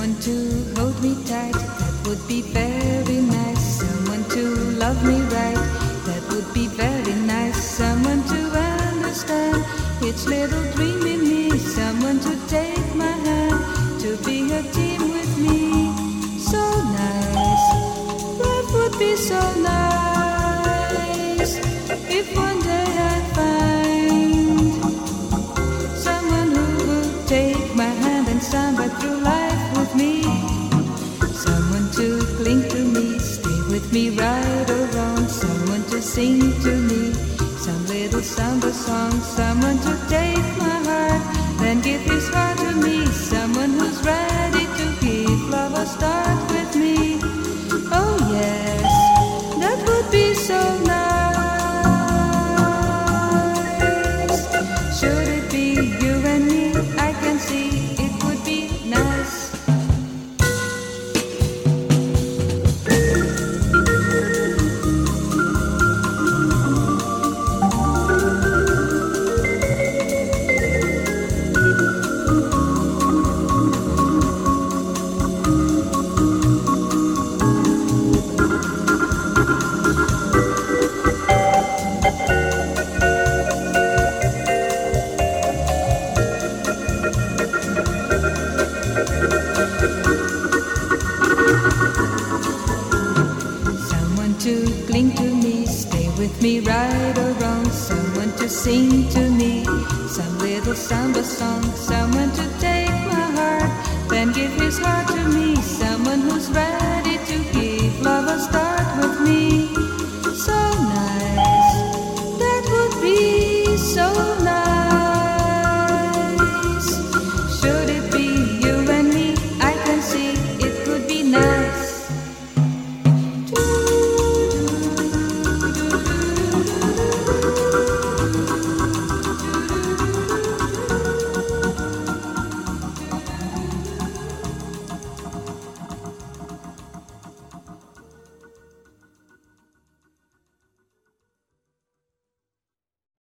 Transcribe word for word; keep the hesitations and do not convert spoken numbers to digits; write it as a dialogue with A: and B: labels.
A: Someone to hold me tight, that would be very nice. Someone to love me right, that would be very nice. Someone to understand each little dream in me. Someone to take my hand, to be a team with me. So nice, life would be so nice if one day I find someone who would take my hand and samba through life with me. Someone to cling to me, stay with me right or wrong. Someone to sing to me some little samba song. Someone to take my heart, then give his heart to me. Someone who's ready to give love a start with me. Oh yes, that would be so nice. Should it be you and me, I can see it would be nice. To cling to me, stay with me right or wrong. Someone to sing to me some little samba song. Someone to take my heart, then give his heart to